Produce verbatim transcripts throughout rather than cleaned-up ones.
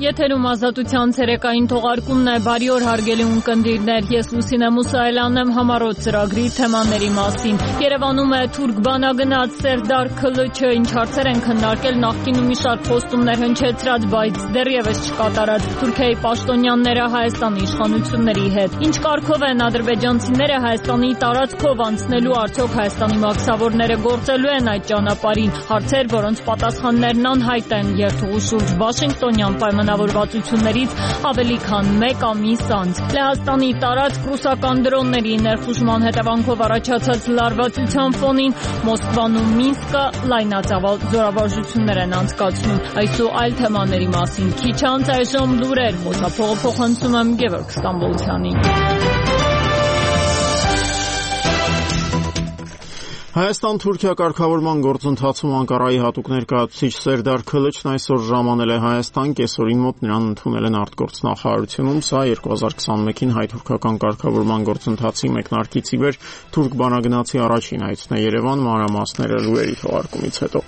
Եթերում ազատության ցերեկային թողարկումն է, բարի օր հարգելի ունկնդիրներ, ես Լուսինե Մուսայելյանն եմ համառոտ ծրագրի թեմաների մասին։ Երևանում է թուրք բանագնաց Սերդար Քլիչը, ինչ հարցեր են քննարկել, նախկինում մի շարք խոստումներ հնչեցրած, բայց դեռևս չկատարած Թուրքիայի պաշտոնյաները Հայաստանի իշխանությունների հետ։ Ինչ կարգով են ադրբեջանցիները Հայաստանի տարածքով անցնելու, արդյոք Հայաստանի մաքսավորները գործելու են այդ ճանապարհին, հարցեր, որոնց պատասխաններն անհայտ են։ Երթուղու շուրջ Վաշինգտոնյան պայմանավորվածություններից ավելի քան մեկ ամիս անց։ Լեհաստանի տարածք ռուսական դրոնների ներխուժման հետևանքով առաջացած լարվածության ֆոնին Մոսկվան ու Մինսկը լայնածավալ զորավարժություններ են անցկացնում։ Այս ու այլ թեմաների մասին քիչ անց այժմ լուրեր, խոսափողը փոխանցում եմ Գևորգ Ստամբոլցյանին։ Հայաստան-Թուրքիա կարգավորման գործընթացում Անկարայի հատուկ ներկայացուցիչ Սերդար Քլիչն այսօր ժամանել է Հայաստան, կեսօրին մոտ նրան ընդունել են արտգործնախարարությունում, սա երկու հազար քսանմեկին հայ-թուրքական կարգավորման գործընթացի մեկնարկից ի վեր թուրք բանագնացի առաջին այցն է Երևան, մանրամասները լուրերի թողարկումից հետո։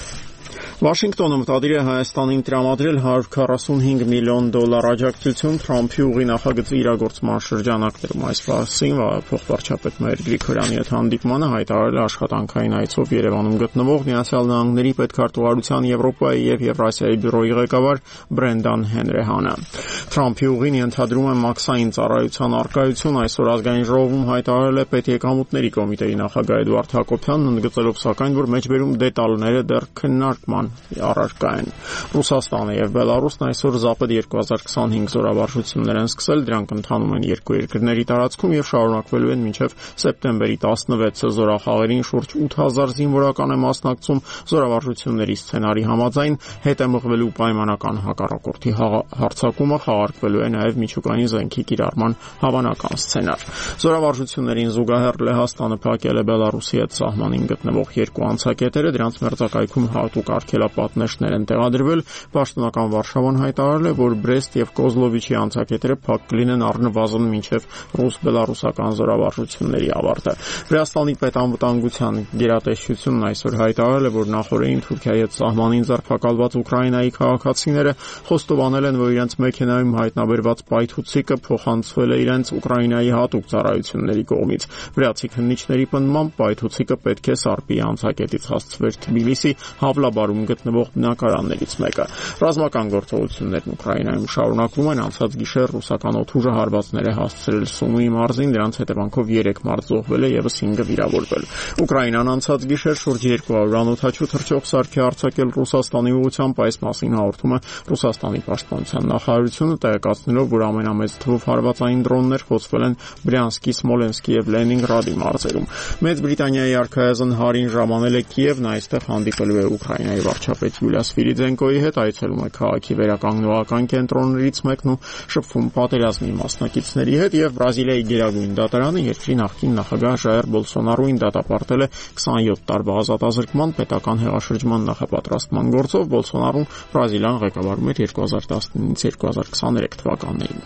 Վաշինգտոնը մտադիր է Հայաստանին տրամադրել հարյուր քառասունհինգ միլիոն դոլար աջակցություն Թրամփի ուղի նախագծի իրագործման շրջանակներում։ Այս մասին փոխվարչապետ Մհեր Գրիգորյանի հետ հանդիպմանը հայտարարել է աշխատանքային այցով Երևանում գտնվող Միացյալ Նահանգների պետքարտուղարության Եվրոպայի եւ Եվրասիայի բյուրոյի ղեկավար Բրենդան Հենրեհանը։ Թրամփի ուղին ենթադրում է մաքսային ծառայության առկայություն, այսօր ազգային ժողովում հայտարարել է պետեկամուտների կոմիտեի նախագահ Էդուարդ Հակոբյանն, ընդգծելով սակայն, որ մեջբերում դետալները դեռ քննարկման առարկա են։ Ռուսաստանը եւ Բելարուսն այսօր զապետ երկու հազար քսանհինգ զորավարժություններ են սկսել, դրանք ընթանում են երկու երկրների տարածքում եւ շարունակվելու են մինչեւ սեպտեմբերի տասնվեցը։ Զորախաղերին շուրջ ութ հազար զինվորական է մասնակցում, զորավարժությունների սցենարի համաձայն հետ է մղվելու պայմանական հակառակորդի հարձակումը, խաղարկվելու է նաեւ միջուկային զենքի կիրառման հավանական սցենար։ Զորավարժություններին զուգահեռ Լեհաստանը փակել է Բելարուսի հետ սահմանին գտնվող երկու անցակետերը, դրանց մերձակայքում հատուկ արգելապատնեշներ են տեղադրվել։ Պաշտոնական Վարշավան հայտարարել է, որ Բրեստ եւ Կոզլովիչի անցակետերը փակ կլինեն առնվազն մինչեւ ռուս-բելարուսական զորավարժությունների ավարտը։ Վրաստանի պետանվտանգության գերատեսչությունն այսօր հայտարարել է, որ նախորդին Թուրքիայի հետ սահմանին ձերբակալված Ուկրաինայի քաղաքացիները խոստովանել են, որ իրենց մեքենայում հայտնաբերված պայթուցիկը փոխանցվել է իրենց Ուկրաինայի հատուկ ծառայությունների կողմից։ Վրացի քննիչների պնդմամբ պայթուցիկը պետք է Սարպի անցակետից հասցվեր Թբիլիսի Հավլաբարում գտնվող բնակարաններից մեկը։ Ռազմական գործողություններն Ուկրաինայում շարունակվում են, անցած գիշեր ռուսական օդուժը հարվածներ է հասցրել Սումուի մարզին, դրանց հետևանքով երեք մարդ զոհվել է եւս հինգը վիրավորվել։ Ուկրաինան անցած գիշեր շուրջ երկու հարյուր անօդաչու թռչող սարք է արձակել Ռուսաստանի ուղղությամբ, այս մասին հաղորդում է Ռուսաստանի պաշտպանության նախարարությունը, տեղեկացնելով, որ ամենամեծ թվով հարվածային դրոններ խոցվել են Բրյանսկի, Սմոլենսկի եւ Լենինգրադի մարզերում։ Մեծ Բրիտանիայի արքայազն Հարին ժամանել է Կիև, նա այստեղ հանդիպելու է Ուկրաինայի վարչապետ Յուլիա Սվիրիդզենկոյի հետ, այցելում է քաղաքի վերականգնողական կենտրոններից մեկն ու շփվում պատերազմի մասնակիցների հետ, եւ Բրազիլիայի գերագույն դատարանը երկրի նախկին նախագահ Ժայր Բոլսոնարոին դատապարտել է քսանյոթ տարվա ազատազրկման պետական հեղաշրջման նախապատրաստման գործով։ Բոլսոնարոն Բրազիլիան ղեկավարում էր երկու հազար տասնինից երկու հազար քսաներեք թվականներին։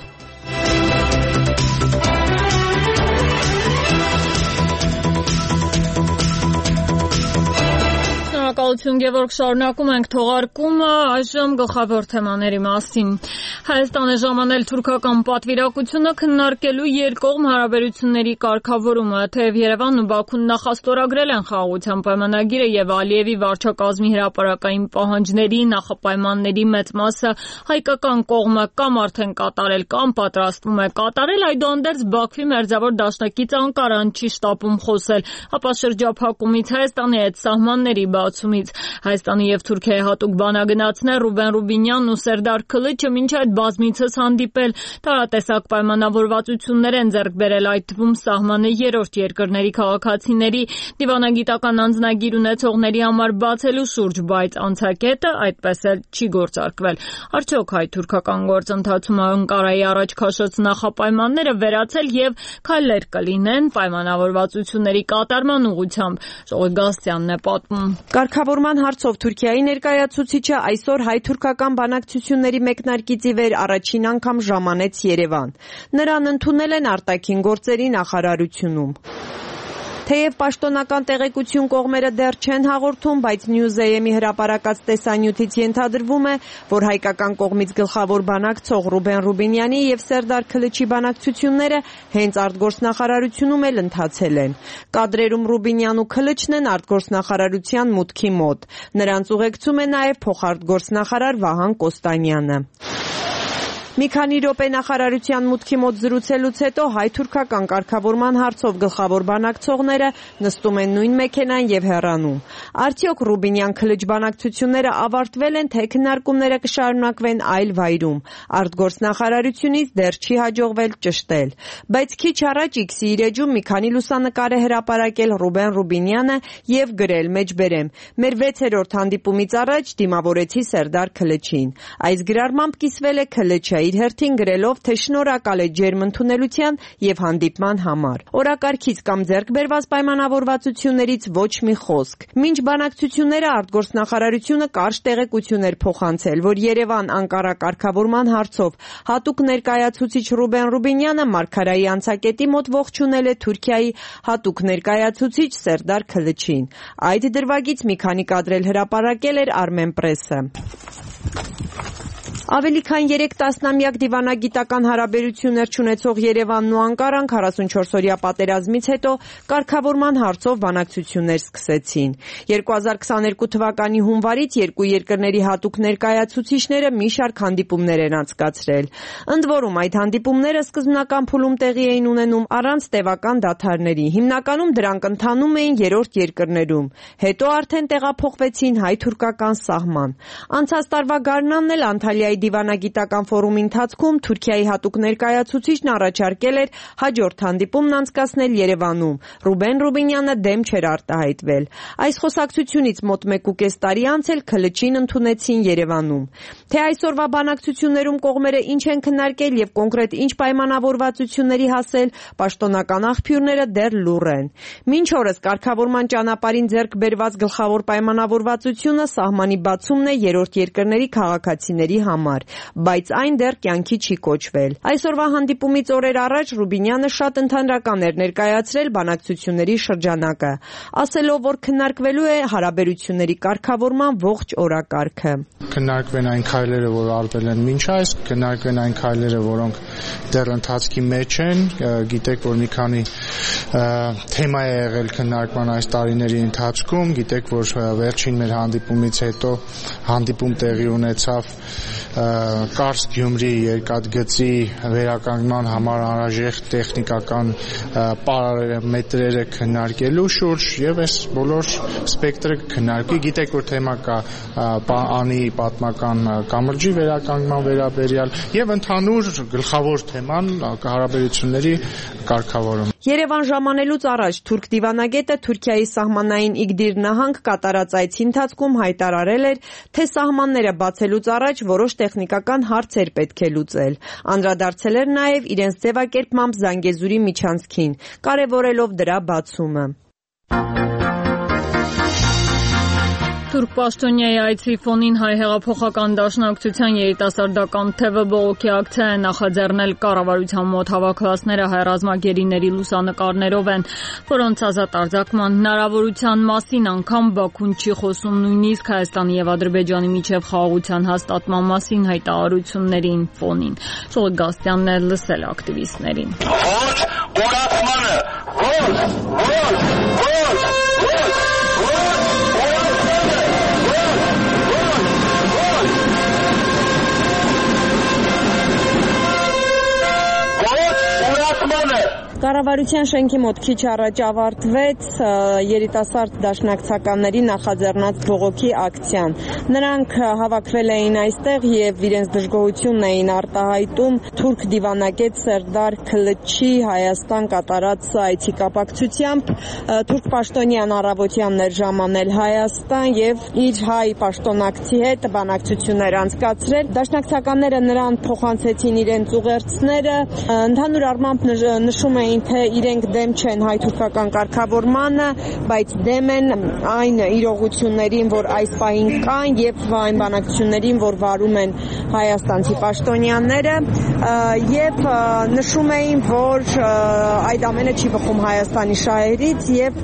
Շնորհակալություն Գևորգ, շարունակում ենք թողարկումը, այժմ գլխավոր թեմաների մասին։ Հայաստանը ժամանել թուրքական պատվիրակությունը քննարկելու երկկողմ հարաբերությունների կարգավորումը, թեև Երևանն ու Բաքուն նախաստորագրել են խաղաղության պայմանագիրը եւ Ալիևի վարչակազմի հրապարակային պահանջների նախապայմանների մեծ մասը հայկական կողմը կամ արդեն կատարել կամ պատրաստվում է կատարել, այդուհանդերձ Բաքվի մերձավոր դաշնակից Անկարան չի շտապում խոսել, ապա շրջափակումից Հայաստանի հետ սահմանների բացումից։ Հայաստանի եւ Թուրքիայի հատուկ բանագնացներ Ռուբեն Ռուբինյանն ու Սերդար Քլիչը մինչ այդ բազմիցս հանդիպել, տարատեսակ պայմանավորվածություններ են ձեռք բերել, այդ թվում սահմանը երրորդ երկրների քաղաքացիների դիվանագիտական անձնագիր ունեցողների համար բացելու շուրջ, բայց անցակետը այդպես էլ չի գործարկվել։ Արդյոք հայ-թուրքական գործընթացում Անկարայի առաջ քաշած նախապայմանները վերացել եւ քայլեր կլինեն պայմանավորվածությունների կատարման ուղղությամբ։ Ժողովուրդ Գասյանն է պատմում։ Կարգավորման հարցով Թուրքիայի ներկայացուցիչը այսօր հայ-թուրքական բանակցությունների մեկնարկից ի վեր առաջին անգամ ժամանեց Երևան։ Նրան ընդունել են արտաքին գործերի նախարարությունում։ Թեև պաշտոնական տեղեկություն կողմերը դեռ չեն հաղորդում, բայց Նյուզեյեմի հրապարակած տեսանյութից ենթադրվում է, որ հայկական կողմից գլխավոր բանակցող Ռուբեն Ռուբինյանի եւ Սերդար Քլիչի բանակցությունները հենց արտգործնախարարությունում էլ ընթացել են։ Կադրերում Ռուբինյանն ու Քլիչն են արտգործնախարարության մուտքի մոտ։ Նրանց ուղեկցում է նաեւ փոխարտգործնախարար Վահան Կոստանյանը։ Մի քանի րոպե նախարարության մուտքի մոտ զրուցելուց հետո հայ-թուրքական կարգավորման հարցով գլխավոր բանակցողները նստում են նույն մեքենան եւ հեռանում։ Արդյոք Ռուբինյան-Քլիչ բանակցությունները ավարտվել են, թե քննարկումները կշարունակվեն այլ վայրում։ Արտգործնախարարությունից դեռ չի հաջողվել ճշտել։ Բայց քիչ առաջ X-ի իր էջում մի քանի լուսանկար է հրապարակել Ռուբեն Ռուբինյանը եւ գրել մեջբերեմ. «Մեր վեցերորդ հանդիպումից առաջ դիմավորեցի Սերդար Քլիչին»։ Այս գրառմամբ կիսվել է Քլիչը իր հերթին գրելով, թե շնորհակալ է ջերմ ընդունելության եւ հանդիպման համար։ Օրակարգից կամ ձեռք բերված պայմանավորվածություններից ոչ մի խոսք։ Մինչ բանակցությունները արտգործնախարարությունը կարճ տեղեկություն էր փոխանցել, որ Երևան-Անկարա կարգավորման հարցով հատուկ ներկայացուցիչ Ռուբեն Ռուբինյանը Մարգարայի անցակետի մոտ ողջունել է Թուրքիայի հատուկ ներկայացուցիչ Սերդար Քլիչին։ Այդ դրվագից մի քանի կադր էլ հրապարակել էր Armenpress-ը։ Ավելի քան երեք տասնամյակ դիվանագիտական հարաբերություններ չունեցող Երևանն ու Անկարան քառասունչորսօրյա պատերազմից հետո կարգավորման հարցով բանակցություններ սկսեցին։ երկու հազար քսաներկու թվականի հունվարից երկու երկրների հատուկ ներկայացուցիչները մի շարք հանդիպումներ են անցկացրել։ Ընդ որում այդ հանդիպումները սկզբնական փուլում տեղի էին ունենում առանց տևական դադարների։ Հիմնականում դրանք ընթանում էին երրորդ երկրներում։ Հետո արդեն տեղափոխվեցին հայ-թուրքական սահման։ Անցած տարվա գարնանն էլ Անտալիայի դիվանագիտական ֆորումի ընթացքում Թուրքիայի հատուկ ներկայացուցիչն առաջարկել էր հաջորդ հանդիպումն անցկացնել Երևանում։ Ռուբեն Ռուբինյանը դեմ չէր արտահայտվել։ Այս խոսակցությունից մոտ մեկ ու կես տարի անց էլ Քլիչին ընդունեցին Երևանում։ Թե այսօրվա բանակցություններում կողմերը ինչ են քննարկել եւ կոնկրետ ինչ պայմանավորվածությունների հասել, պաշտոնական աղբյուրները դեռ լուռ են։ Մինչ օրս կարգավորման ճանապարհին ձեռք բերված գլխավոր պայմանավորվածությունը սահմանի բացումն է երրորդ երկրների քաղաքացիների համար, բայց այն դեռ կյանքի չի կոչվել։ Այսօրվա հանդիպումից օրեր առաջ Ռուբինյանը շատ ընդհանրական էր ներկայացրել բանակցությունների շրջանակը, ասելով, որ քննարկվելու է հարաբերությունների կարգավորման ողջ օրակարգը։ Քննարկվեն այն քայլերը, որ արվել են մինչ այս, քննարկվեն այն քայլերը, որոնք դեռ ընթացքի մեջ են։ Գիտեք, որ մի քանի թեմա է եղել քննարկման այս տարիների ընթացքում, գիտեք, որ վերջին մեր հանդիպումից հետո հանդիպում տեղի ունեցավ Կարս-Գյումրի երկաթգծի վերականգնման համար անհրաժեշտ տեխնիկական պարամետրերը քննարկելու շուրջ եւ այս բոլոր սպեկտրը քննարկի։ Գիտեք, որ թեմա կա անի պատմական կամրջի վերականգնման վերաբերյալ եւ ընդհանուր գլխավոր թեման հարաբերությունների կարգավորում։ Երևան ժամանելուց առաջ թուրք դիվանագետը Թուրքիայի սահմանային Իգդիր նահանգ կատարած այցի ընթացքում հայտարարել էր, թե սահմանները բացելուց առաջ որոշ տեխնիկական հարցեր պետք է լուծել։ Անդրադարձել էր նաև իրենց ձևակերպմամբ Զանգեզուրի միջանցքին, կարևորելով դրա բացումը։ Թուրք պաշտոնյայի այցի ֆոնին Հայ հեղափոխական դաշնակցության երիտասարդական թևը բողոքի ակցիա է նախաձեռնել կառավարության մոտ հավաքվածները հայ ռազմագերիների լուսանկարներով են, որոնց ազատ արձակման հնարավորության մասին անգամ Բաքուն չի խոսում, նույնիսկ Հայաստանի եւ Ադրբեջանի միջև խաղաղության հաստատման մասին հայտարարություններին ֆոնին։ Շողիկ Գաստյանն է լսել ակտիվիստներին։ Ոչ օրացմանը, ոչ, ոչ, ոչ Կառավարության շենքի մոտ քիչ առաջ ավարտվեց երիտասարդ դաշնակցականների նախաձեռնած բողոքի ակցիան։ Նրանք հավաքվել էին այստեղ եւ իրենց դժգոհությունն էին արտահայտում թուրք դիվանագետ Սերդար Քլիչի Հայաստան կատարած այցի կապակցությամբ։ Թուրք պաշտոնյան առավոտյանն էր ժամանել Հայաստան եւ իր հայ պաշտոնակցի հետ բանակցություններ անցկացրել։ Դաշնակցականները նրան փոխանցեցին իրենց ուղերձները, ընդհանուր առմամբ նշում էին էին, թե իրենք դեմ չեն հայ-թուրքական կարգավորմանը, բայց դեմ են այն իրողություններին, որ այս պահին կան, եւ այն բանակցություններին, որ վարում են հայաստանցի պաշտոնյաները, եւ նշում էին, որ այդ ամենը չի բխում Հայաստանի շահերից եւ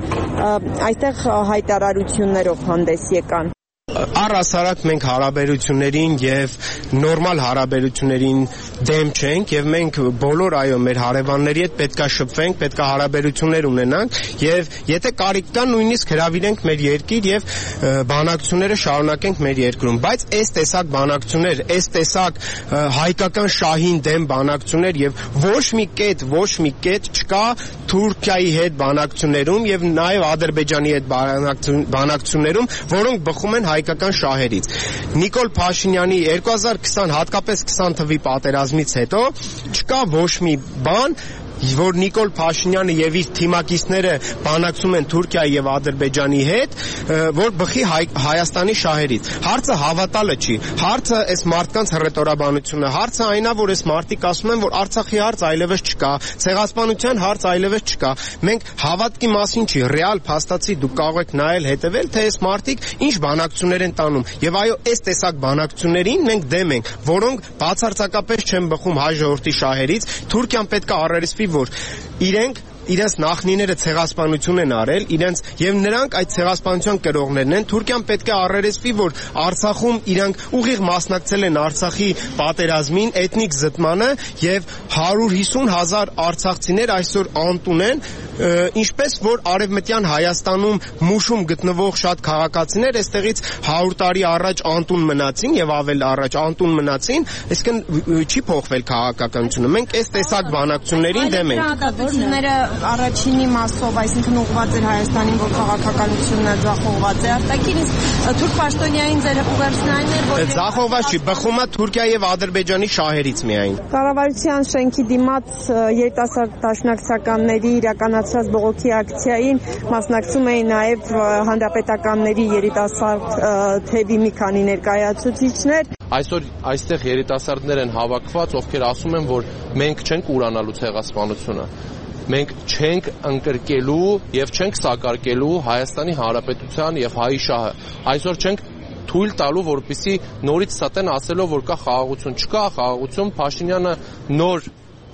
այստեղ հայտարարություններով հանդես եկան։ Առհասարակ մենք հարաբերություններին եւ նորմալ հարաբերություններին դեմ չենք եւ մենք բոլոր այո մեր հարևանների հետ պետքա շփվենք, պետքա հարաբերություններ ունենանք եւ եթե կարիք կա նույնիսկ հրավիրենք մեր երկիր եւ բանակցությունները շարունակենք մեր երկրում, բայց այս տեսակ բանակցություններ, այս տեսակ հայկական շահին դեմ բանակցություններ եւ ոչ մի կետ, ոչ մի կետ չկա Թուրքիայի հետ բանակցություններում եւ նաեւ Ադրբեջանի հետ բանակցություններում, որոնք բխում են հայկական շահերից։ Նիկոլ Փաշինյանի երկու հազար քսան հատկապես քսան թվականի պատերազմից հետո չկա ոչ մի բան, որ Նիկոլ Փաշինյանը եւ իր թիմակիցները բանակցում են Թուրքիայի եւ Ադրբեջանի հետ, որ բխի հայ, Հայաստանի շահերից։ Հարցը հավատալը չի։ Հարցը այս մարդկանց հռետորաբանությունը, հարցը այնա, որ այս մարդիկ ասում են, որ Արցախի հարց այլևս չկա, ցեղասպանության հարց այլևս չկա։ Մենք հավատքի մասին չի, ռեալ փաստացի դուք կարող եք նայել, հետևել, թե այս մարդիկ ինչ բանակցություններ են տանում։ Եվ այո, այս տեսակ բանակցություններին մենք դեմ ենք, որոնք բացարձակապես չեն բխում հայ ժողովրդի շահերից։ Թուրքիան պետք է առերեսվի, որ իրենք իրենց նախնիները ցեղասպանություն են արել, իրենց եւ նրանք այդ ցեղասպանության կրողներն են։ Թուրքիան պետք է առերեսվի, որ Արցախում իրանք ուղիղ մասնակցել են Արցախի պատերազմին, էթնիկ զտմանը եւ հարյուր հիսուն հազար արցախցիներ այսօր անտուն են, ինչպես որ արևմտյան Հայաստանում մուշում գտնվող շատ քաղաքացիներ այստեղից հարյուր տարի առաջ անտուն մնացին եւ ավել առաջ անտուն մնացին, այսինքն չի փոխվել քաղաքականությունը։ Մենք այս տեսակ բանակցություններին դեմ ենք։ Առաջինի մասով, այսինքն ուղղված էր Հայաստանին, որ քաղաքականությունը ձախողված է արտաքին, իսկ թուրք պաշտոնյային ձեր ուղերձն այն էր, որ ձախողված չի, բխում է Թուրքիա եւ Ադրբեջանի շահերից միայն։ Կառավարության շենքի դիմաց երիտասարդ դաշնակցականների իրականացրած բողոքի ակցիային մասնակցում էին նաեւ հանրապետականների երիտասարդ թևի մի քանի ներկայացուցիչներ։ Այսօր այստեղ երիտասարդներ են հավաքված, ովքեր ասում են, որ մենք չենք ուրանալու ցեղասպանությունը։ Մենք չենք ընկրկելու եւ չենք սակարկելու Հայաստանի Հանրապետության եւ հայի շահը։ Այսօր չենք թույլ տալու, որպեսզի նորից ստեն ասելով, որ կա խաղաղություն, չկա խաղաղություն, Փաշինյանը նոր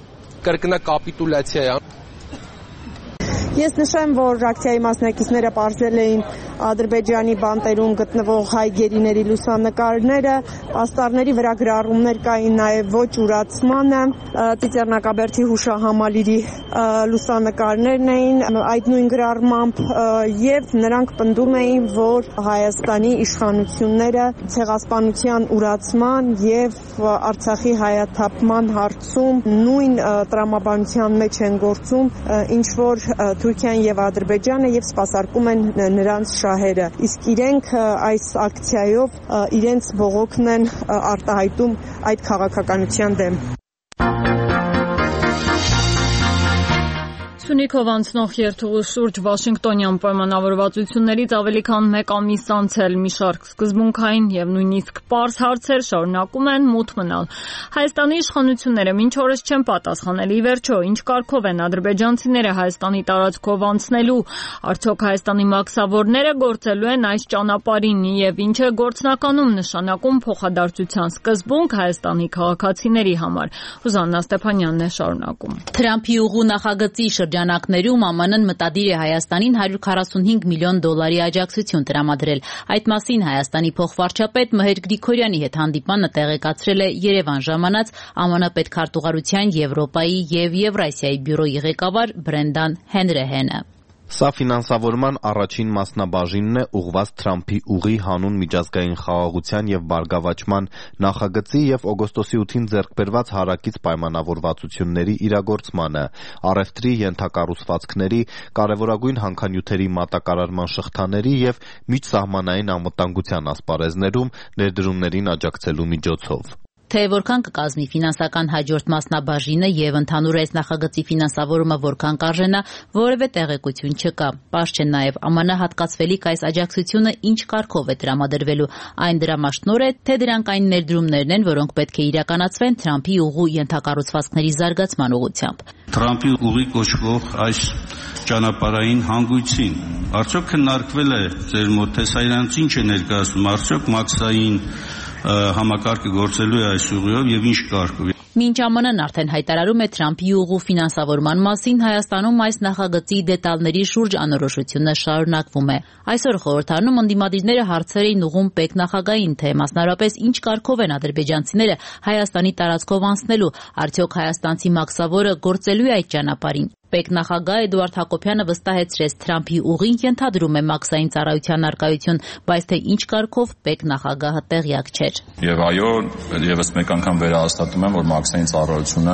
կրկնակապիտուլյացիա է։ Ես նշեմ, որ ակցիայի մասնակիցները պարզել էին Ադրբեջանի բանտերում գտնվող հայ գերիների լուսանկարները, պաստառների վրա գրառումներ կային նաև ոչ ուրացմանը, Ծիծեռնակաբերդի հուշահամալիրի լուսանկարներն էին այդ նույն գրառմամբ եւ նրանք պնդում էին, որ Հայաստանի իշխանությունները ցեղասպանության ուրացման եւ Արցախի հայաթափման հարցում նույն տրամաբանության մեջ են գործում, ինչ որ Թուրքիան եւ Ադրբեջանը եւ սպասարկում են նրանց շահերը։ Իսկ իրենք այս ակցիայով իրենց բողոքն են արտահայտում այդ քաղաքականության դեմ։ Սյունիքով անցնող երթուղու շուրջ Վաշինգտոնյան պայմանավորվածություններից ավելի քան մեկ ամիս անցել մի շարք սկզբունքային եւ նույնիսկ պարզ հարցեր շարունակում են մութ մնալ։ Հայաստանի իշխանությունները մինչ օրս չեն պատասխանել ի վերջո ինչ կարգով են ադրբեջանցիները Հայաստանի տարածքով անցնելու, արդյոք Հայաստանի մաքսավորները գործելու են այս ճանապարհին եւ ինչ է գործնականում նշանակում փոխադարձության սկզբունք Հայաստանի քաղաքացիների համար։ Հուզաննա Ստեփանյանն է շարունակում։ Թրամփի ուղու նախագծի շրջանակներում ԱՄՆ-ն մտադիր է Հայաստանին հարյուր քառասունհինգ միլիոն դոլարի աջակցություն տրամադրել։ Այդ մասին Հայաստանի փոխվարչապետ Մհեր Գրիգորյանի հետ հանդիպանը տեղեկացրել է Երևան ժամանած ԱՄՆ պետքարտուղարության Եվրոպայի եւ Եվրասիայի բյուրոյի ղեկավար Բրենդան Հենրեհենը։ Սա ֆինանսավորման առաջին մասնաբաժինն է ուղղված Թրամփի ուղի հանուն միջազգային խաղաղության եւ բարգավաճման նախագծի եւ օգոստոսի ութին ձեռք բերված հարակից պայմանավորվածությունների իրագործմանը, առևտրի ենթակառուցվածքների, կարեւորագույն հանքանյութերի մատակարարման շղթաների եւ միջսահմանային անվտանգության ասպարեզներում ներդրումներին աջակցելու միջոցով։ Թե որքան կկազմի ֆինանսական հաջորդ մասնաբաժինը եւ ընդհանուր այս նախագծի ֆինանսավորումը որքան կարժենա, որևէ տեղեկություն չկա։ Պարզ չէ նաեւ Է Մ Ն հատկացվելիք այս աջակցությունը ինչ կարգով է տրամադրվելու։ Այն դրամաշնոր է, թե դրանք այն ներդրումներն են, որոնք պետք է իրականացվեն Թրամփի ուղու ենթակառուցվածքների զարգացման ուղղությամբ։ Թրամփի ուղի կոչվող այս ճանապարհային հանգույցին արդյոք քննարկվել է ձեր մոտ, թե սա իրանց ինչ է ներկայացնում, արդյոք մաքսային համակարգը գործելու է այս ուղիով եւ ինչ կարգով։ Մինչ Է Մ Ն-ն արդեն հայտարարում է Թրամփի ուղու ֆինանսավորման մասին, Հայաստանում այս նախագծի դետալների շուրջ անորոշությունը շարունակվում է։ Այսօր խորհրդարանում ընդդիմադիրները հարցեր էին ուղղում Պ E K նախագահին, թե մասնարարպես ինչ կարգով են ադրբեջանցիները Հայաստանի տարածքով անցնելու, արդյոք հայաստանցի մաքսավորը գործելու է այդ ճանապարհին։ Պ E K նախագահ Էդուարդ Հակոբյանը վստահեցրեց Թրամփի ուղին ենթադրում է մաքսային ծառայության արկայություն, բայց թե ինչ կարգով Պ E K նախագահը տեղյակ չէր։ Եվ այո, եւս մեկ անգամ վերահաստատում եմ, որ մաքսային ծառայությունը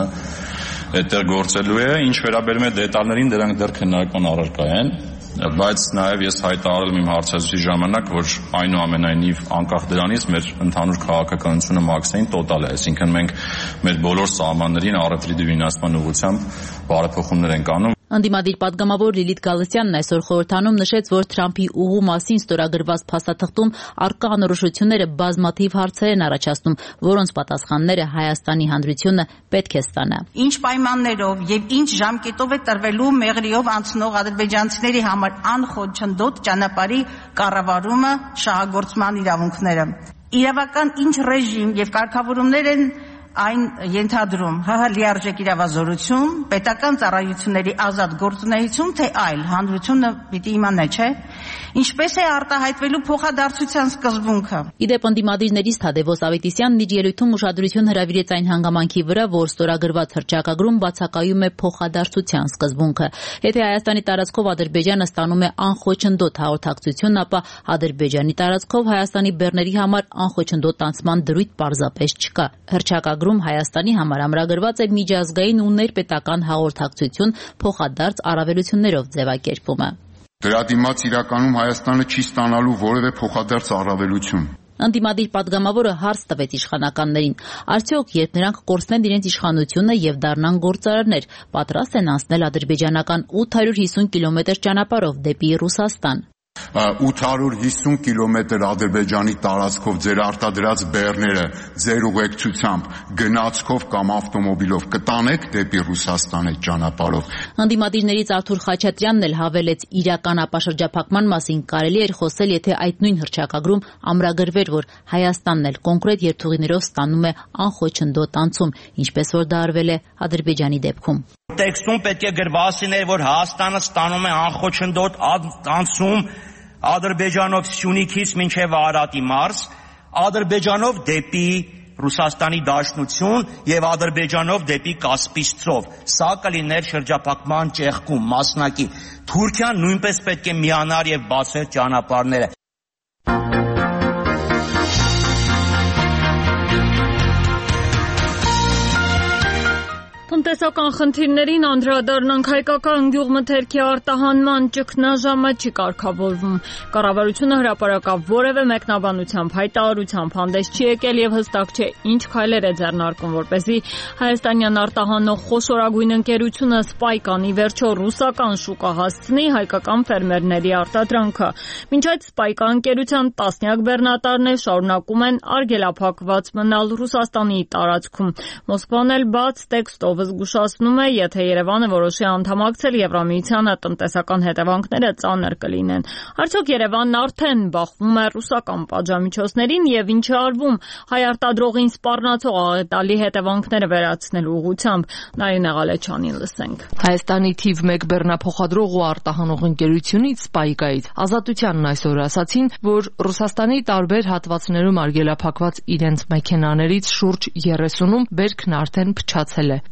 այդտեղ գործելու է, ինչ վերաբերում է դետալներին, դրանք դեռ քննարկման առարկա են, բայց նաև ես հայտարարել եմ իմ հարցազրույցի ժամանակ, որ այնուամենայնիվ անկախ դրանից մեր ընդհանուր քաղաքականությունը մաքսային տոտալ է, այսինքն մենք մեր բոլոր սահմաններին առևտրի դյուրինացման ուղղությամբ բարեփոխումներ ենք անում։ Ընդդիմադիր պատգամավոր Լիլիթ Գալստյանն այսօր խորհրդարանում նշեց, որ Թրամփի ուղու մասին ստորագրված փաստաթղթում առկա անորոշությունները բազմաթիվ հարցեր են առաջացնում, որոնց պատասխանները Հայաստանի հանրությունը պետք է ստանա։ Ինչ պայմաններով եւ ինչ ժամկետով է տրվելու մեղրիով անցնող ադրբեջանցիների համար անխոչնդոտ ճանապարհի կառավարումը, շահագործման իրավունքները։ Իրավական ինչ ռեժիմ եւ կարգավորումներ են այն ենթադրում Հ Հ լիարժեք իրավազորություն, պետական ծառայությունների ազատ գործունեություն, թե այլ հանրությունը պիտի իմանա, չէ՞։ Ինչպես է արտահայտվելու փոխադարձության սկզբունքը։ Իդեպ ընդդիմադիրներից Թադևոս Ավետիսյանն իր ելույթում ուշադրություն հրավիրեց այն հանգամանքի վրա, որ ստորագրված հռչակագրում բացակայում է փոխադարձության սկզբունքը։ Եթե Հայաստանի տարածքով Ադրբեջանը ստանում է անխոչնդոտ հաղորդակցություն, ապա Ադրբեջանի տարածքով Հայաստանի բեռների համար անխոչնդոտ անցման դրույթ պարզապես չկա։ Հռչակագրում Հայաստանի համար ամրագրված է միջազգային ու ներպետական հաղորդակցություն փոխադարձ առավելություններով ձևակերպումը։ Դրա դիմաց իրականում Հայաստանը չի ստանալու որևէ փոխադարձ առավելություն։ Ընդդիմադիր պատգամավորը հարց տվեց իշխանականներին. Արդյոք երբ նրանք կորցնեն իրենց իշխանությունը եւ դառնան գործարարներ, պատրաստ են անցնել ադրբեջանական ութ հարյուր հիսուն կիլոմետր ճանապարհով դեպի Ռուսաստան։ ութ հարյուր հիսուն կիլոմետր Ադրբեջանի տարածքով ձեր արտադրած բեռները ձեր ուղեկցությամբ գնացքով կամ ավտոմոբիլով կտանեք դեպի Ռուսաստան այդ ճանապարհով։ Ընդդիմադիրներից Արթուր Խաչատրյանն էլ հավելեց իրական ապաշրջափակման մասին կարելի էր խոսել, եթե այդ նույն հռչակագրում ամրագրվեր, որ Հայաստանն էլ կոնկրետ երթուղիներով ստանում է անխոչնդոտ անցում, ինչպես որ դա արվել է Ադրբեջանի դեպքում։ Տեքստում պետք է գրված լիներ, որ Հայաստանը ստանում է անխոչնդոտ անցում Ադրբեջանով Սյունիքից մինչև Արարատի մարզ, Ադրբեջանով դեպի Ռուսաստանի Դաշնություն եւ Ադրբեջանով դեպի Կասպից ծով։ Սա կլիներ շրջափակման ճեղքում մասնակի։ Թուրքիան նույնպես պետք է միանար եւ բացեր ճանապարհները։ Տնտեսական խնդիրներին անդրադառնանք հայկական գյուղմթերքի արտահանման ճգնաժամը չի կարգավորվում։ Կառավարությունը հրապարակավ որևէ մեկնաբանությամբ, հայտարարությամբ հանդես չի եկել եւ հստակ չէ ինչ քայլեր է ձեռնարկում, որպեսզի հայաստանյան արտահանող խոշորագույն ընկերությունը Սպայկանի վերջո ռուսական շուկա հասցնի հայկական ֆերմերների արտադրանքը։ Մինչ այդ Սպայկա ընկերության տասնյակ բեռնատարներ շարունակում են արգելափակված մնալ Ռուսաստանի տարածքում։ Մոսկվան էլ բաց տեքստով զգուշացնում է, եթե Երևանը որոշի անդամակցել Եվրամիությանը, տնտեսական հետևանքները ծանր կլինեն։ Արդյոք Երևանն արդեն բախվում է ռուսական պատժամիջոցներին եւ ինչ է արվում հայ արտադրողին սպառնացող աղետալի հետևանքները վերացնելու ուղղությամբ։ Նարինե Ղալեչյանին լսենք։ Հայաստանի թիվ մեկ բեռնափոխադրող ու արտահանող ընկերությունից Սպայկայից Ազատությանն այսօր ասացին, որ Ռուսաստանի տարբեր հատվածներում արգելափակված իրենց մեքենաներից շուրջ երեսունում բերքն արդեն փչացել է։ Մոտ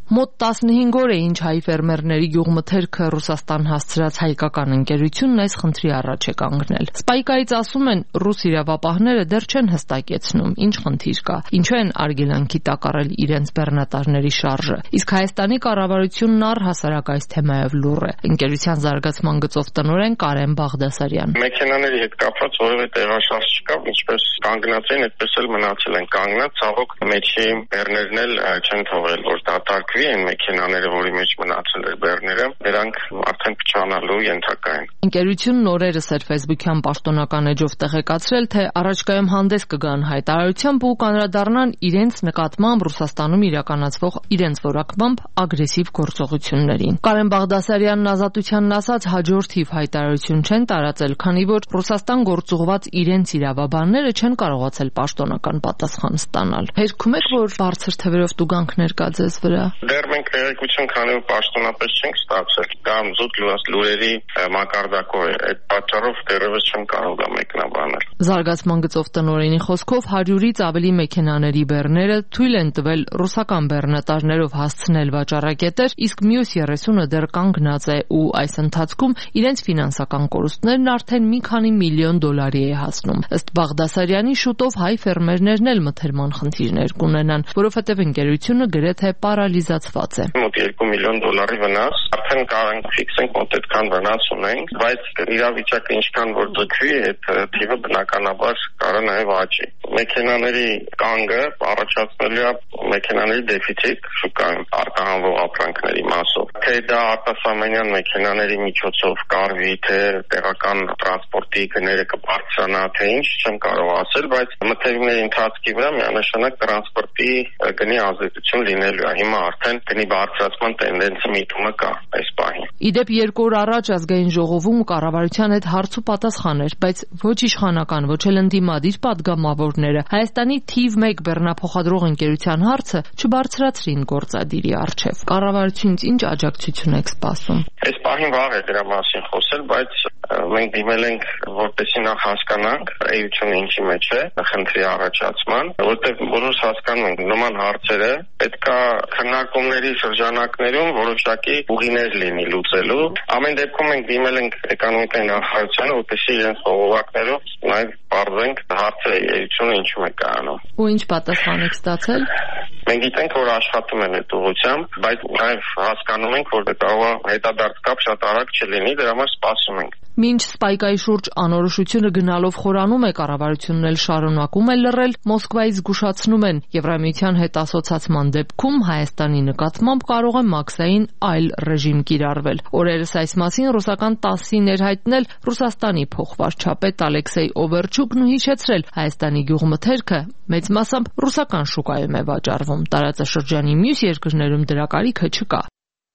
տասնհինգ օր է ինչ հայ ֆերմերների գյուղմթերքը Ռուսաստան հասցրած հայկական ընկերությունն այս խնդրի առաջ է կանգնել։ Սպայկայից ասում են, ռուս իրավապահները դեռ չեն հստակեցնում ինչ խնդիր կա, ինչու են արգելանքի տակ առել իրենց բեռնատարների շարժը։ Իսկ Հայաստանի կառավարությունն առհասարակ այս թեմայով լուռ է։ Ընկերության զարգացման գծով տնօրեն Կարեն Բաղդասարյան։ Մեքենաների հետ կապված որևէ տեղաշարժ չկա, ինչպես կանգնած են, այդպես էլ մնացել են կանգնած, ցավոք մեջի բեռներն էլ չեն թողել, որ դատարկվի այն մեքենաները, որի մեջ մնացել էր բեռները, դրանք արդեն փչանալու ենթակա են։ Ընկերությունն օրերս էր Facebook-յան պաշտոնական էջով տեղեկացրել, թե առաջկայում հանդես կգան հայտարարությամբ ու կանրադառնան իրենց նկատմամբ Ռուսաստանում իրականացվող իրենց որակմամբ ագրեսիվ գործողություններին։ Կարեն Բաղդասարյանն Ազատությանն ասաց, հաջորդ թիվ հայտարարություն չեն տարածել, քանի որ Ռուսաստան գործուղված իրենց իրավաբանները չեն կարողացել պաշտոնական պատասխան ստանալ։ Հերքում եք, որ բարձր թվերով տուգանքներ կա ձեզ վրա։ Դեռ մենք տեղեկություն քանի որ պաշտոնապես չենք ստացել, կամ զուտ լուրերի մակարդակով է, այդ պատճառով դեռևս չեմ կարող դա մեկնաբանել։ Զարգացման գծով տնօրենի խոսքով հարյուրից ավելի մեքենաների բեռները թույլ են տվել ռուսական բեռնատարներով հասցնել վաճառակետեր, իսկ մյուս երեսունը դեռ կանգնած է ու այս ընթացքում իրենց ֆինանսական կորուստներն արդեն մի քանի միլիոն դոլարի է հասնում։ Ըստ Բաղդասարյանի շուտով հայ ֆերմերներն էլ մթերման խնդիրներ կունենան, որովհետև ընկերությունը գրեթե պարալիզացված է։ Մոտ երկու միլիոն դոլարի վնաս, արդեն կարող ենք ֆիքսենք մոտ այդքան վնաս ունենք, բայց իրավիճակը ինչքան որ ձգվի, այդ թիվը բնականաբար կարող նաև աճի։ Մեքենաների կանգը առաջացնելու է մեքենաների դեֆիցիտ շուկայում արտահանվող ապրանքների մասով։ Թե դա արտասահմանյան մեքենաների միջոցով կարվի, թե տեղական տրանսպորտի գները կբարձրանա, թե ինչ, չեմ կարող ասել, բայց մթերումների ընթացքի վրա միանշանակ տրանսպորտի գնի ազդեցություն լինելու է։ Հիմա արդեն գնի բարձրացման տենդենսի միտումը կա այս պահին։ Իդեպ երկու օր առաջ ազգային ժողովում կառավարության հետ հարց ու պատասխան էր, բայց ոչ իշխանական, ոչ էլ ընդդիմադիր падգամավորները Հայաստանի թիվ մեկ բեռնափոխադրող ընկերության հարցը չբարձրացրին գործադիրի առջև։ Կառավարությունից ինչ աջակցություն եք սպասում։ Այս պահին վաղ է դրա մասին խոսել, բայց մենք դիմել ենք, որպեսզի նախ հասկանանք էությունը ինչի մեջ է, խնդրի առաջացման, որտեղ բոլորս հասկանում ենք նման հարցերը պետքա քննարկումների շրջանակներում որոշակի ուղիներ լինի լուծելու։ Ամեն դեպքում մենք դիմել ենք էկոնոմիկայի նախարարությանը, որպեսզի իրենց խորհուրդներով նաև բարձենք հարցը էությունը ինչու է կայանում։ Ու ինչ պատասխան եք ստացել։ Մենք գիտենք, որ աշխատում են այդ ուղղությամբ, բայց նաև հասկանում ենք, որ կարող է հետադարձ կապ շատ արագ չլինի, դրա համար սպասում ենք։ Մինչ Սպայկայի շուրջ անորոշությունը գնալով խորանում է, կառավարությունն էլ շարունակում է լռել, Մոսկվայից զգուշացնում են, Եվրամիության հետ ասոցացման դեպքում Հայաստանի նկատմամբ կարող է մաքսային այլ ռեժիմ կիրառվել։ Օրերս այս մասին ռուսական տասին էր հայտնել Ռուսաստանի փոխվարչապետ Ալեքսեյ Օվերչուկն ու հիշեցրել Հայաստանի գյուղմթերքը մեծ մասամբ ռուսական շուկայում է վաճառվում, տարածաշրջանի մյուս երկրներում դրա կարիքը չկա։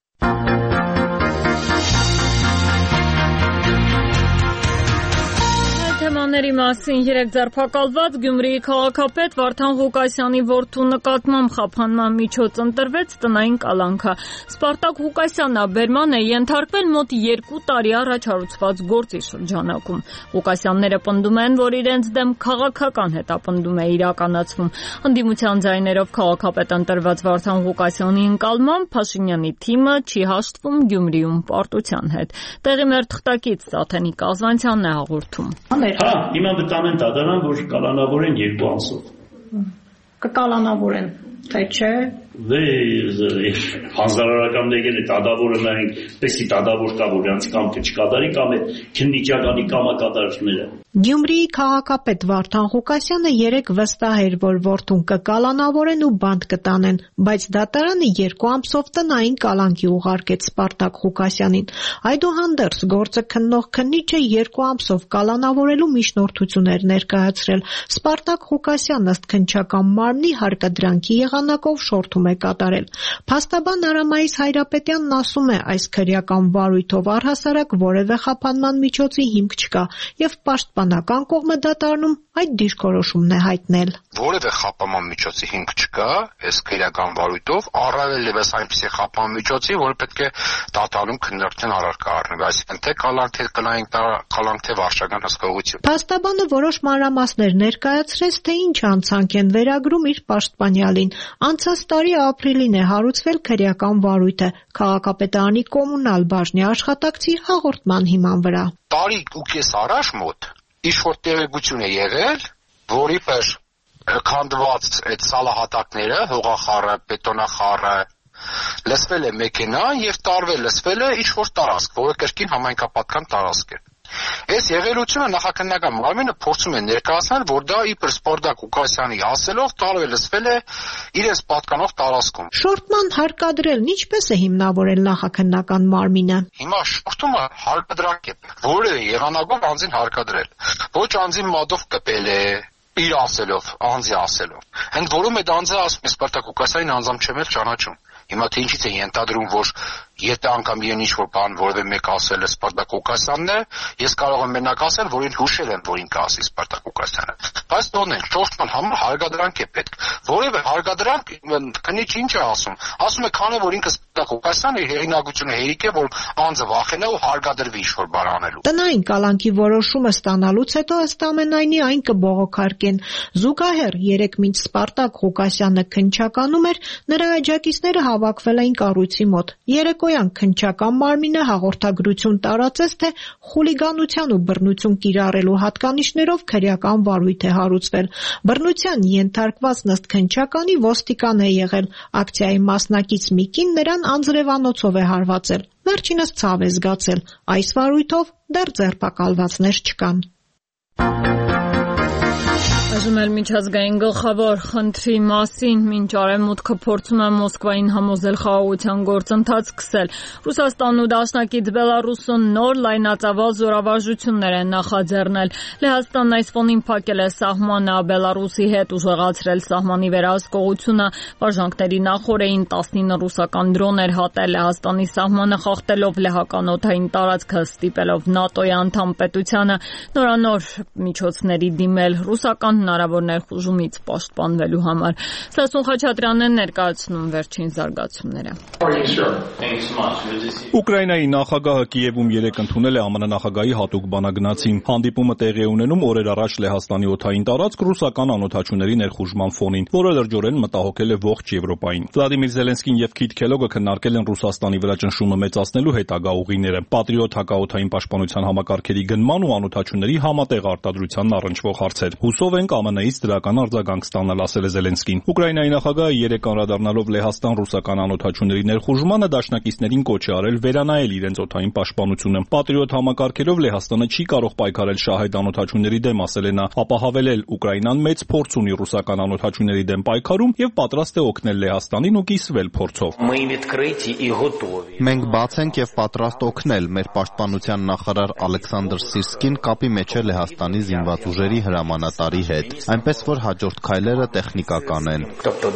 Թեմաների մասին երեք ձերբակալված Գյումրիի քաղաքապետ Վարդան Ղուկասյանի որդու նկատմամբ խափանման միջոց ընտրվեց տնային կալանքը։ Սպարտակ Ղուկասյանը բերման է ենթարկվել մոտ երկու տարի առաջ հարուցված գործի շրջանակում։ Ղուկասյանները պնդում են, որ իրենց դեմ քաղաքական հետապնդում է իրականացվում։ Ընդդիմության ձայներով քաղաքապետ ընտրված Վարդան Ղուկասյանի ընկալմամբ Փաշինյանի թիմը չի հաշտվում Գյումրիում պարտության հետ։ Տեղի մեր թղթակից Սաթենիկ Ազանցյանն է հաղորդում։ Հա, հիմա վտանեն դատարան, որ կալանավորեն երկու ամսով։ Կկալանավորեն, թե չէ։ Դե հանձնարարական դեպքերը դադավորը նայենք, տեսի դադավոր կա, որ անց կամքը չկատարի կամ է քննիչականի կամակատարները։ Գյումրիի քաղաքապետ Վարդան Ղուկասյանը երեկ վստահ էր, որ որդուն կկալանավորեն ու բանտ կտանեն, բայց դատարանը երկու ամսով տնային կալանքի ուղարկեց Սպարտակ Ղուկասյանին։ Այդուհանդերձ գործը քննող քննիչը երկու ամսով կալանավորելու միջնորդություն էր ներկայացրել։ Սպարտակ Ղուկասյանն ըստ քննչական մարմնի հարկադրանքի եղանակով շորթում է կատարել։ Փաստաբան Արամայիս Հայրապետյանն ասում է, այս քրեական վարույթով առհասարակ որևէ խափանման միջոցի հիմք չկա եւ պաշտպան իրանական կողմը դատարանում այդ դիրքորոշումն է հայտնել։ Որևէ խափանման միջոցի հիմք չկա, այս քրեական վարույթով, առավել ևս այնպիսի խափանման միջոցի, որը պետք է դատարանում քննարկեն առարկա առնվի, այսինքն թե կալանք թե կնային կալանք թե վարչական հսկողություն։ Փաստաբանը որոշ մանրամասներ ներկայացրեց, թե ինչ անցանք են վերագրում իր պաշտպանյալին։ Անցած տարի ապրիլին է հարուցվել քրեական վարույթը քաղաքապետարանի կոմունալ բաժնի աշխատակցի հաղորդման հիման վրա։ Տարի ու կես առաջ մոտ ինչ-որ տեղեկություն է եղել, որի պես քանդված այդ սալահատակները, հողախառը, բետոնախառը լսվել է մեքենա եւ տարվել լսվել է ինչ-որ տարածք, որը կրկին համայնքապատկան տարածք է։ Այս եղելությունը նախաքննական մարմինը փորձում է ներկայացնել, որ դա իբր Սպարտակ Ղուկասյանի ասելով տարվել լսվել է իրենց պատկանող տարածքում։ Շորտման հարկադրելն ինչպես է հիմնավորել նախաքննական մարմինը։ Հիմա շորտումը հարկադրանք է, որը եղանակով անձին հարկադրել։ Ոչ անձին մատով կպել է իր ասելով, անձի ասելով։ Հենց որում այդ անձը ասում է Սպարտակ Ղուկասյանին անձամ չեմ էլ ճանաչում։ Հիմա թե ինչից է ենթադրում, որ եթե անգամ իրեն ինչ-որ բան որևէ մեկ ասել է Սպարտակ Ղուկասյանն է, ես կարող եմ մենակ ասել, որ ինձ հուշել եմ, որ ինքը ասի Սպարտակ Ղուկասյանը։ Բայց տոնեն, շորտման համար հարկադրանք է պետք։ Որևէ հարկադրանք քննիչ ինչ է ասում։ Ասում է, քանի որ ինքը Սպարտակ Ղուկասյանը իր հեղինակությունը հերիք է, որ անձը վախենա ու հարկադրվի ինչ-որ բան անելու։ Տնային կալանքի որոշումը ստանալուց հետո ըստ ամենայնի այն կբողոքարկեն։ Զուգահեռ երեք մինչ Սպարտակ Ղուկասյանը քննչականում էր, նրա աջակիցները հավաքվել էին կառույցի մոտ։ Երեկոյան քննչական մարմինը հաղորդագրություն տարածեց, թե խուլիգանության ու բռնություն կիրառելու հատկանիշներով քրեական վարույթ է հարուցվել։ Բռնության ենթարկված ըստ քննչականի ոստիկան է եղել։ Ակցիայի մասնակից մի կին նրան անձրևանոցով է հարվածել։ Վերջինս ցավ է զգացել։ Այս վարույթով դեռ ձերբակալվածներ չկան։ Այժմ էլ միջազգային գլխավոր խնդրի մասին մինչ արևմուտքը փորձում է Մոսկվային համոզել խաղաղության գործընթաց սկսել։ Ռուսաստանն ու դաշնակից Բելարուսը նոր լայնածավալ զորավարժություններ են նախաձեռնել։ Լեհաստանն այս ֆոնին փակել է սահմանը Բելարուսի հետ, ուժեղացրել սահմանի վերահսկողությունը։ Վարժանքների նախօրեին տասնինը ռուսական դրոներ հատել Լեհաստանի սահմանը խախտելով լեհական օդային տարածքը, ստիպելով ՆԱՏՕ-ի անդամ պետությանը նորանոր միջոցների դիմել ռուսական հնարավոր ներխուժումից պաշտպանվելու համար։ Սասուն Խաչատրյանն է ներկայացնում վերջին զարգացումները։ Ուկրաինայի նախագահը Կիևում երեկ ընդունել է ԱՄՆ նախագահի հատուկ բանագնացի։ Հանդիպումը տեղի է ունենում օրեր առաջ Լեհաստանի օդային տարածք ռուսական անօդաչուների ներխուժման ֆոնին, որը լրջորեն մտահոգել է ողջ Եվրոպային։ Վլադիմիր Զելենսկին եւ Քիթ Քելոգը քննարկել են Ռուսաստանի վրա ճնշումը մեծացնելու հետագա ուղիները։ Պատրիոտ հակաօդային պաշտպանության համակարգերի գնման ու անօդաչուների համատեղ արտադրությանն առնչվող հարցեր։ Հուսով ենք ԱՄՆ-ից դրական արձագանք ստանալ, ասել է Զելենսկին։ Ուկրաինայի նախագահը երեկ անդրադառնալով Լեհաստան ռուսական անօդաչուների ներխուժմանը դաշնակիցներին կոչ է արել վերանայել իրենց օդային պաշտպանությունը։ Պատրիոտ համակարգերով Լեհաստանը չի կարող պայքարել շահեդ անօդաչուների դեմ, ասել է նա, ապահավել Ուկրաինան մեծ փորձ ունի ռուսական անօդաչուների դեմ պայքարում եւ պատրաստ է օգնել Լեհաստանին ու կիսվել փորձով։ Մենք բաց ենք եւ պատրաստ օգնել։ Մեր պաշտպանության նախարար Ալեքսանդր Սիրսկին կապի մեջ է Լեհաստանի զինված ուժերի հրամանատարի հետ, այնպես որ հաջորդ քայլերը տեխնիկական են։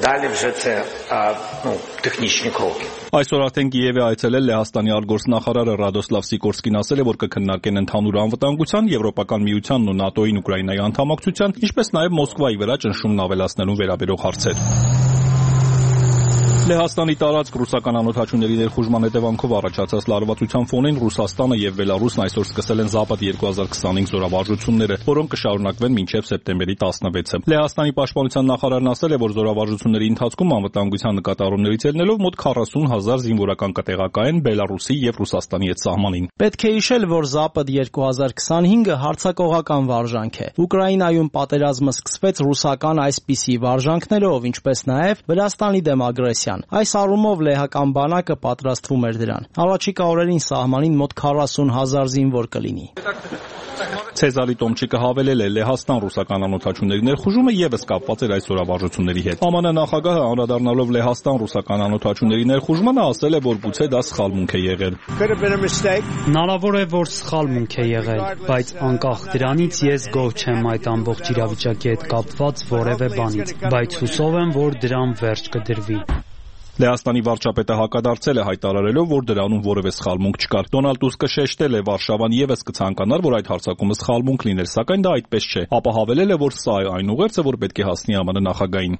Այսօր արդեն Կիև է այցելել Լեհաստանի արտգործնախարարը Ռադոսլավ Սիկորսկին, ասել է, որ կքննարկեն ընդհանուր անվտանգության, Եվրոպական միությանն ու ՆԱՏՕ-ին Ուկրաինայի անդամակցության, ինչպես նաև Մոսկվայի վրա ճնշումն ավելացնելու վերաբերող հարցեր։ Լեհաստանի տարածք ռուսական անօդաչուների ներխուժման հետևանքով առաջացած լարվածության ֆոնին Ռուսաստանը եւ Բելարուսն այսօր սկսել են Զապադ երկու հազար քսանհինգ զորավարժությունները, որոնք կշարունակվեն մինչեւ սեպտեմբերի տասնվեցը։ Լեհաստանի պաշտպանության նախարարն ասել է, որ զորավարժությունների ընթացքում անվտանգության նկատառումներից ելնելով մոտ քառասուն հազար զինվորական կտեղակայեն Բելարուսի եւ Ռուսաստանի հետ սահմանին։ Պետք է հիշել, որ Զապադ երկու հազար քսանհինգը հարձակողական վարժանք է։ Ուկրաինայում պատերազմը սկսվեց ռուսական այսպիսի վարժանքներով, ինչպես նաեւ Վրաստանի դեմ ագրեսիան։ Այս առումով լեհական բանակը պատրաստվում էր դրան։ Առաջիկա օրերին սահմանին մոտ քառասուն հազար զինվոր կլինի։ Ցեզարի Տոմչիկը հավելել է, Լեհաստան ռուսական անօդաչուների ներխուժումը եւս կապված էր այս զորավարժությունների հետ։ ԱՄՆ նախագահը անդրադառնալով Լեհաստան ռուսական անօդաչուների ներխուժմանը ասել է, որ գուցե դա սխալմունք է եղել։ Հնարավոր է, որ սխալմունք է եղել, բայց անկախ դրանից ես գոհ չեմ այդ ամբողջ իրավիճակի հետ կապված որևէ բանից, բայց հուսով եմ, որ դրան վերջ կդրվի։ Լեհաստանի վարչապետը հակադարձել է հայտարարելով, որ դրանում որևէ սխալմունք չկար։ Դոնալդ Տուսկը շեշտել է, Վարշավան եւս կցանկանար, որ այդ հարցակումը սխալմունք լիներ, սակայն դա այդպես չէ։ Ապա հավելել է, որ սա է այն ուղերձը, որ պետք է հասնի ԱՄՆ նախագահին։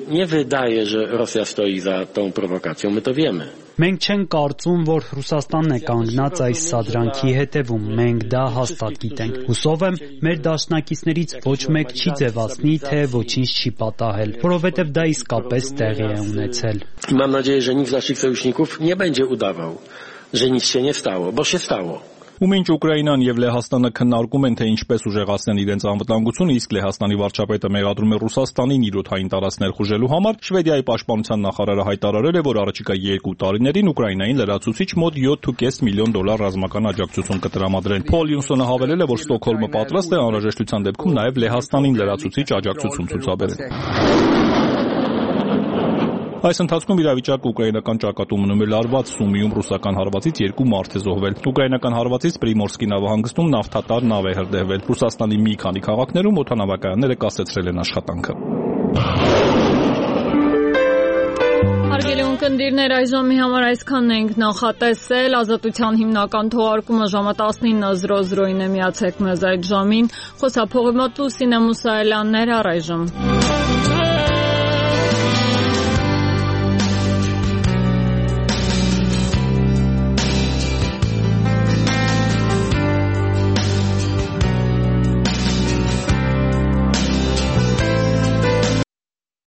Մենք չենք կարծում, որ Ռուսաստանն է կանգնած այս սադրանքի հետևում, մենք դա հաստատ գիտենք։ Հուսով եմ, մեր դաշնակիցներից ոչ մեկ չի ձևացնի, թե ոչինչ չի պատահել, որովհետև դա իսկապես տեղի է ունեցել։ Mam nadzieję, że nikt z naszych sojuszników nie będzie udawał, że nic się nie stało, bo się stało. Ու մինչ Ուկրաինան եւ Լեհաստանը քննարկում են, թե ինչպես ուժեղացնեն իրենց անվտանգությունը, իսկ Լեհաստանի վարչապետը մեղադրում է Ռուսաստանին իր օդային տարածք ներխուժելու համար, Շվեդիայի պաշտպանության նախարարը հայտարարել է, որ առաջիկա երկու տարիներին Ուկրաինային լրացուցիչ մոտ յոթ կես միլիոն դոլար ռազմական աջակցություն կտրամադրեն։ Փոլ Յունսոնը հավելել է, որ Ստոկհոլմը պատրաստ է անհրաժեշտության դեպքում նաեւ Լեհաստանին լրացուցիչ աջակցություն ցուցաբերել։ Այս ընթացքում իրավիճակը ուկրաինական ճակատում մնում է լարված, Սումիում ռուսական հարվածից երկու մարդ է զոհվել։ Ուկրաինական հարվածից Պրիմորսկի նավահանգստում նավթատար նավ է հրդեհվել։ Ռուսաստանի մի քանի քաղաքներում օդանավակայանները կասեցրել են աշխատանքը։ Հարգելի ունկնդիրներ, այժմի համար այսքանն ենք նախատեսել։ Ազատության հիմնական թողարկումը ժամը տասնինը զրո զրոին է, միացեք մեզ այդ ժամին։ Խոսափողի մոտ Լուսինե Մուսայելյաններ, առայժմ։